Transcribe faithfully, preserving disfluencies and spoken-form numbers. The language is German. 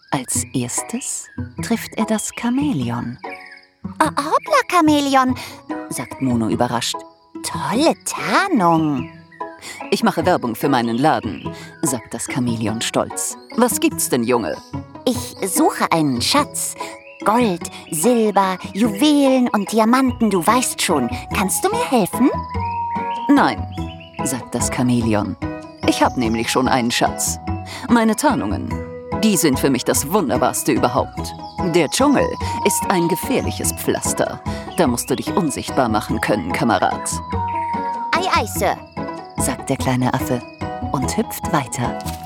Als erstes trifft er das Chamäleon. Oh, hoppla, Chamäleon, sagt Mono überrascht. Tolle Tarnung. Ich mache Werbung für meinen Laden, sagt das Chamäleon stolz. Was gibt's denn, Junge? Ich suche einen Schatz. Gold, Silber, Juwelen und Diamanten, du weißt schon. Kannst du mir helfen? Nein, sagt das Chamäleon. Ich habe nämlich schon einen Schatz. Meine Tarnungen, die sind für mich das Wunderbarste überhaupt. Der Dschungel ist ein gefährliches Pflaster. Da musst du dich unsichtbar machen können, Kamerad. Ei, ei, Sir, sagt der kleine Affe und hüpft weiter.